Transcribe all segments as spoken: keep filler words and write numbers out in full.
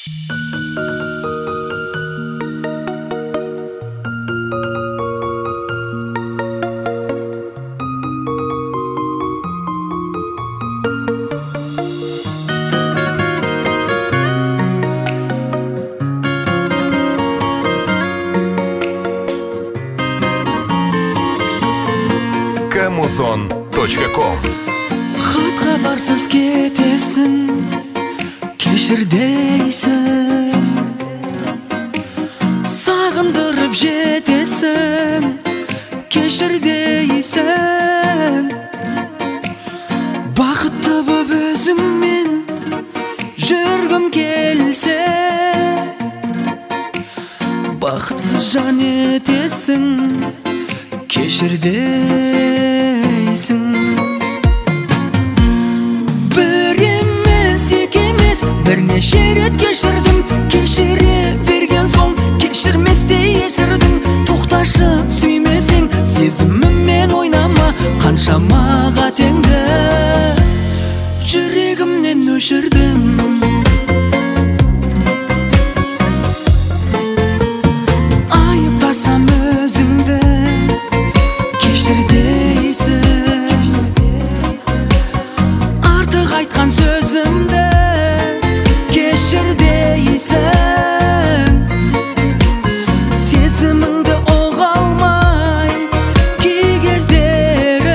камузон точка ком. Хатқа барсыз кетесің, кешір дейсің, сағындырып жетесің, кешір дейсің. Бақытты боп өзіңмен жүргім келсе, бақытсыз жан етесің, кешір дейсің. Бір емес, екі емес, бірнеше рет кешірдім. Кешіре берген соң кешірместей есірдің. Тоқташы, сүймесең сезіміммен ойнама, қаншама қатеңді жүрегімнен өшірдім. Айыптасам өзіңді, кешір дейсің. Артық айтқан сөзімді кешір дейсің. Сезіміңді ұға алмай кей кездері,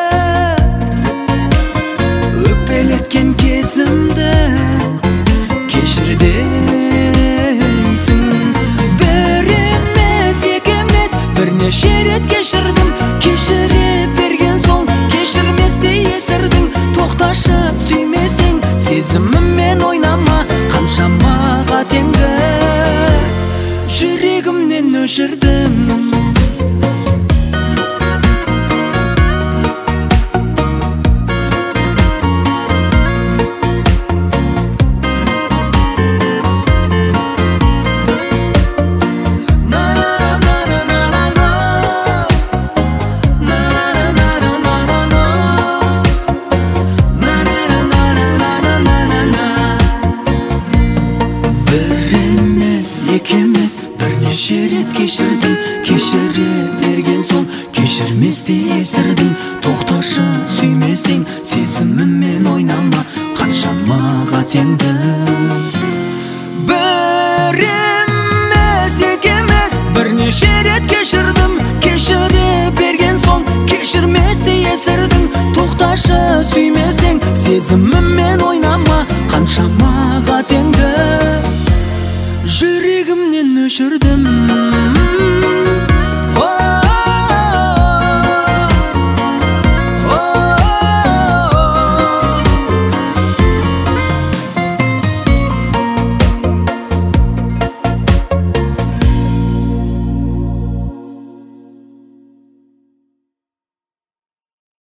өкпелеткен кезімді кешір дейсің. Бір емес, екі емес, бірнеше рет кешірдім. Кешіре берген соң кешірместей есірдің. Тоқташы, сүймесең сезіміммен ойнама, қаншама қатеңді жүрегімнен өшірдім. Екі емес, бірнеше рет кешірдім. Кешіре берген соң кешірместей есірдің. Тоқташы, сүймесең сезіміммен ойнама, қаншама қатеңді. Бір емес, екі емес, бірнеше рет кешірдім. Кешіре берген соң кешірместей есірдің. Тоқташы, сүймесең сезіміммен ойнама, қаншама қатеңді жүрегімнен өшірдім.